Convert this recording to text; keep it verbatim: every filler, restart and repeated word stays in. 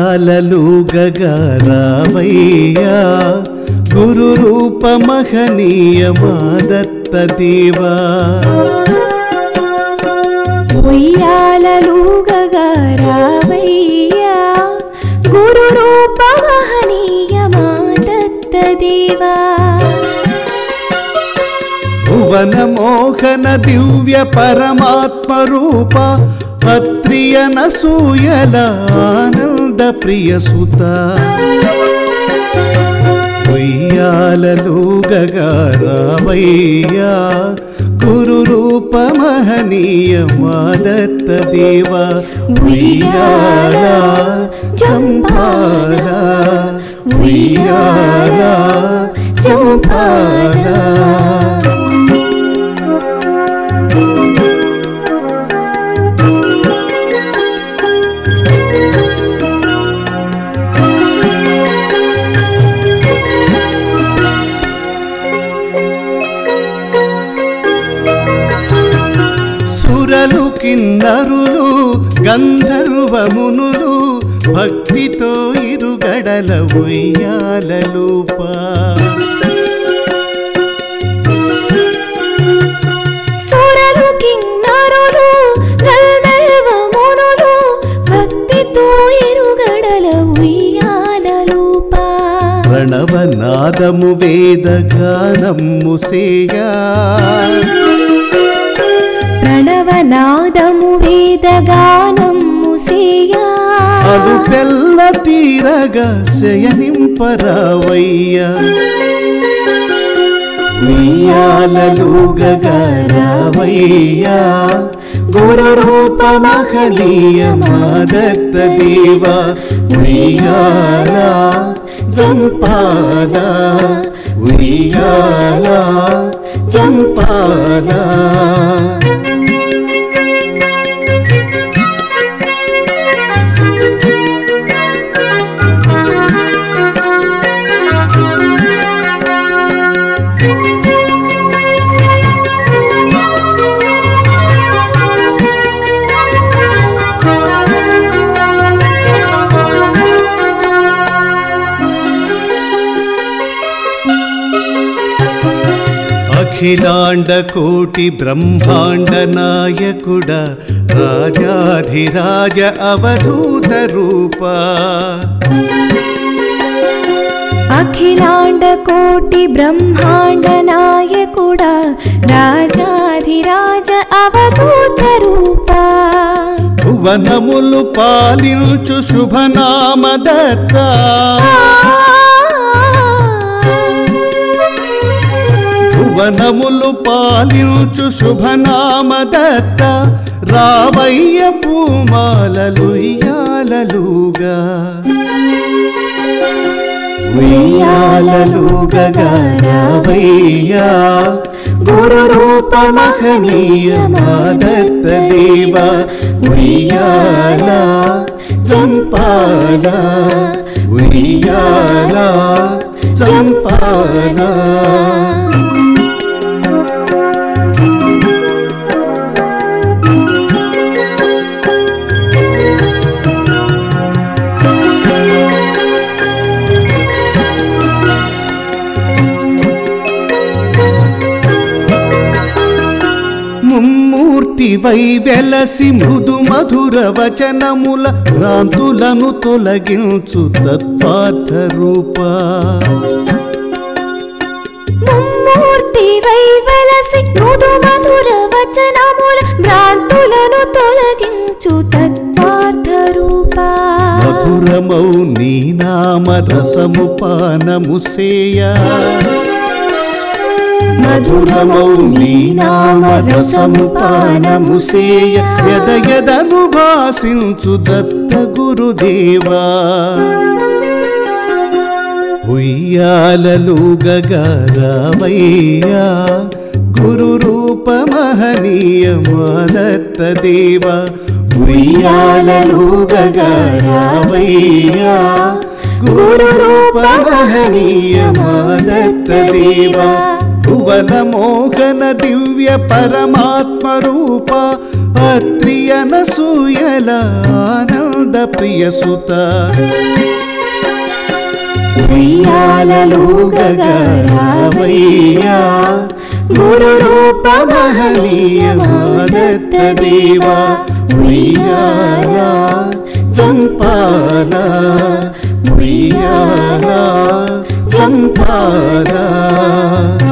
ఉయ్యాలలుగగా రావయ్యా గురు రూప మహనీయ మా దత్త దేవా. ఉయ్యాలలుగగా రావయ్యా గురు రూప మహనీయ మా దత్త దేవా. భువన మోహన దివ్య పరమాత్మ రూప అత్రియ నసూయల ఆనంద ప్రియ సుత. ఉయ్యాలలుగగా రావయ్యా గురు రూప మహనీయ మా దత్త దేవా. ఉయ్యాల చంపాల ఉయ్యాల చంపాల. సురలు కిన్నరులు గంధర్వమునులు భక్తితో ఇరుగడల ఉయ్యాలలూప. సురలు కిన్నరులు గంధర్వమునులు భక్తితో ఇరుగడల ఉయ్యాలలూప. ప్రణవనాదము వేద గానము సేయా. ప్రణవనాదము వేదగానము సేయా. అలు పెల్ల తీరగా శయనింపరావయ్యా. ఉయ్యాలలుగగా రావయ్యా గురు రూప మహనీయ మా దత్త దేవా. ఉయ్యాల జంపాల ఉయ్యాల జంపాల. అఖిలాండ కోటి బ్రహ్మాండ నాయకుడ రాజాధిరాజ అవధూత రూప. అఖిలాండ కోటి బ్రహ్మాండ నాయకుడ రాజాధిరాజ అవధూత రూప. భువనములు పాలించు శుభనామ దత్త. భువనములు పాలించు శుభనామ దత్త. రావయ్య పూమాలలుయ్యాలలుగా. ఉయ్యాలలుగగా రావయ్యా గురు రూప మహనీయ మా దత్త దేవా. ఉయ్యాల చంపాల ఉయ్యాల చంపాల. ముమ్మూర్తివై వెలసి మృదు మధుర వచనముల భ్రాంతులను తొలగించు తత్వార్థ రూప. ముమ్మూర్తివై వెలసి మృదు మధుర వచనముల భ్రాంతులను తొలగించు తత్వార్థ రూప. మధురమౌ నీ నామ రసము పానము సేయా. మధురమౌ నీ నామ రసము పానము సేయ. యద యదను భాసించు దత్త గురుదేవా. ఉయ్యాలలుగగా రావయ్యా గురు రూప మహనీయ మా దత్త దేవా. ఉయ్యాలలుగగా రావయ్యా గురు రూప మహనీయ మా దత్త దేవా. భువన మోహన దివ్య పరమాత్మ రూప అత్రియనసూయల ఆనంద ప్రియ సుత ఉయ్యాలలుగగా రావయ్యా గురు రూప మహనీయ దత్త దేవా ఉయ్యాలా చంపాలా ఉయ్యాలా చంపాలా